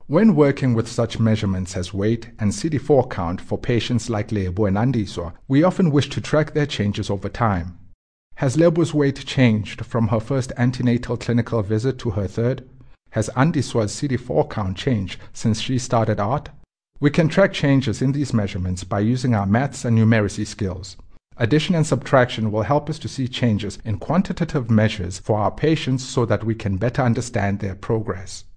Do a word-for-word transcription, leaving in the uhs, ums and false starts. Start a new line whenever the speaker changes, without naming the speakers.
When working with such measurements as weight and C D four count for patients like Lebo and Andiswa, we often wish to track their changes over time. Has Lebo's weight changed from her first antenatal clinical visit to her third? Has Andiswa's C D four count changed since she started out? We can track changes in these measurements by using our maths and numeracy skills. Addition and subtraction will help us to see changes in quantitative measures for our patients so that we can better understand their progress.